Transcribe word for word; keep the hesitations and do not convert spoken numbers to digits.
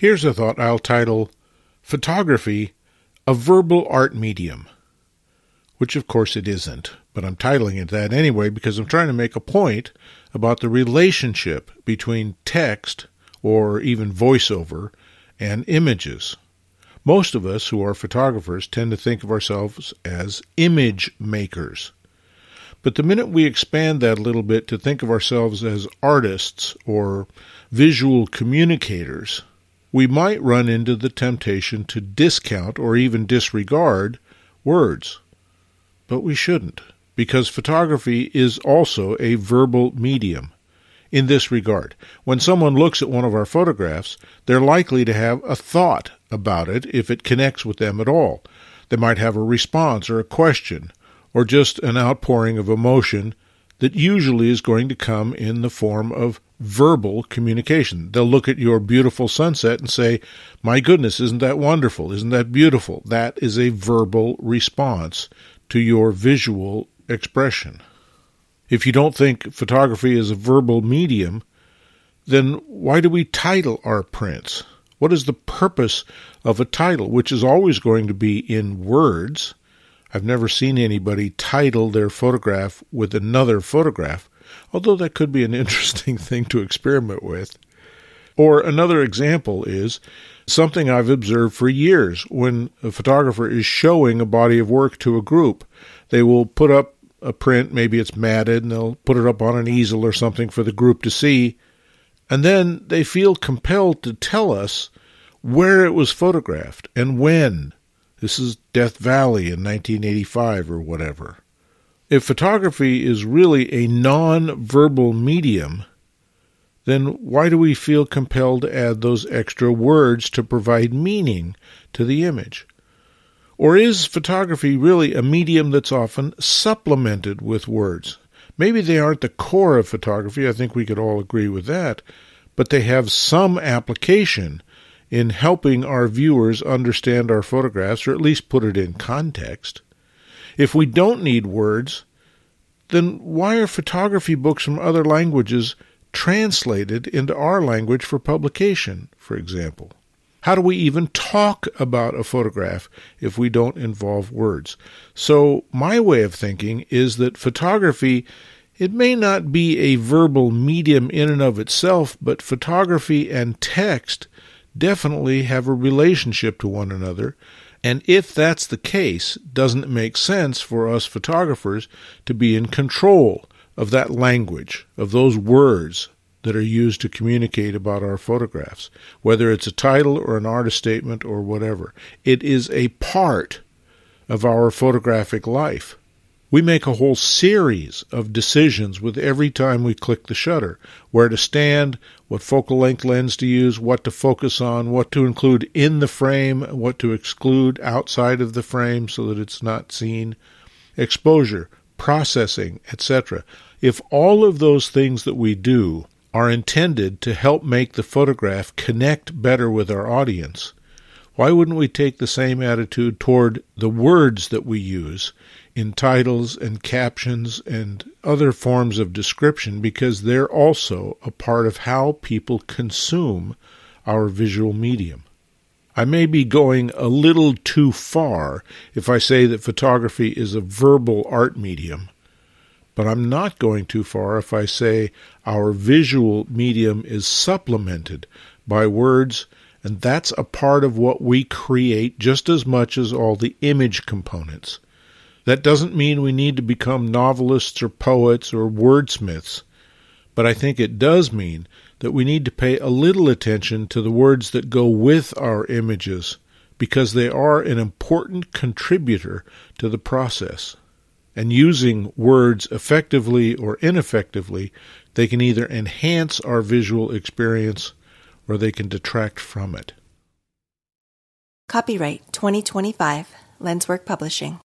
Here's a thought I'll title, Photography, a Verbal Art Medium, which of course it isn't, but I'm titling it that anyway because I'm trying to make a point about the relationship between text, or even voiceover, and images. Most of us who are photographers tend to think of ourselves as image makers. But the minute we expand that a little bit to think of ourselves as artists or visual communicators, we might run into the temptation to discount or even disregard words. But we shouldn't, because photography is also a verbal medium. In this regard, when someone looks at one of our photographs, they're likely to have a thought about it if it connects with them at all. They might have a response or a question, or just an outpouring of emotion that usually is going to come in the form of verbal communication. They'll look at your beautiful sunset and say, "My goodness, isn't that wonderful? Isn't that beautiful?" That is a verbal response to your visual expression. If you don't think photography is a verbal medium, then why do we title our prints? What is the purpose of a title, which is always going to be in words? I've never seen anybody title their photograph with another photograph, although that could be an interesting thing to experiment with. Or another example is something I've observed for years. When a photographer is showing a body of work to a group, they will put up a print, maybe it's matted, and they'll put it up on an easel or something for the group to see, and then they feel compelled to tell us where it was photographed and when. This is Death Valley in nineteen eighty-five or whatever. If photography is really a non-verbal medium, then why do we feel compelled to add those extra words to provide meaning to the image? Or is photography really a medium that's often supplemented with words? Maybe they aren't the core of photography, I think we could all agree with that, but they have some application in helping our viewers understand our photographs, or at least put it in context. If we don't need words, then why are photography books from other languages translated into our language for publication, for example? How do we even talk about a photograph if we don't involve words? So my way of thinking is that photography, it may not be a verbal medium in and of itself, but photography and text definitely have a relationship to one another. And if that's the case, doesn't it make sense for us photographers to be in control of that language, of those words that are used to communicate about our photographs, whether it's a title or an artist statement or whatever? It is a part of our photographic life. We make a whole series of decisions with every time we click the shutter, where to stand, what focal length lens to use, what to focus on, what to include in the frame, what to exclude outside of the frame so that it's not seen, exposure, processing, et cetera. If all of those things that we do are intended to help make the photograph connect better with our audience, why wouldn't we take the same attitude toward the words that we use in titles and captions and other forms of description, because they're also a part of how people consume our visual medium? I may be going a little too far if I say that photography is a verbal art medium, but I'm not going too far if I say our visual medium is supplemented by words, and that's a part of what we create just as much as all the image components. That doesn't mean we need to become novelists or poets or wordsmiths, but I think it does mean that we need to pay a little attention to the words that go with our images, because they are an important contributor to the process. And using words effectively or ineffectively, they can either enhance our visual experience or they can detract from it. Copyright twenty twenty-five, Lenswork Publishing.